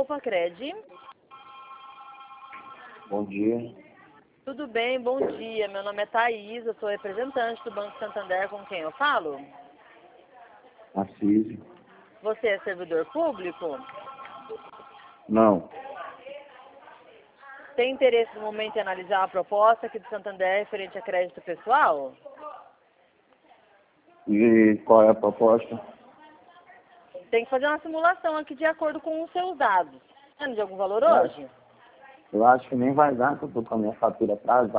Cred. Bom dia. Tudo bem, bom dia. Meu nome é Thaís, eu sou representante do Banco Santander, com quem eu falo? Assis. Você é servidor público? Não. Tem interesse no momento em analisar a proposta aqui do Santander referente a crédito pessoal? E qual é a proposta? Tem que fazer uma simulação aqui de acordo com os seus dados. Tá de algum valor Eu hoje? Eu acho que nem vai dar, porque eu tô com a minha fatura atrasada.